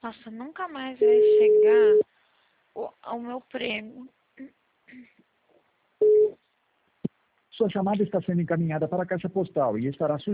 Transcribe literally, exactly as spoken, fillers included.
Nossa, nunca mais vai chegar o, o meu prêmio. Sua chamada está sendo encaminhada para a caixa postal e estará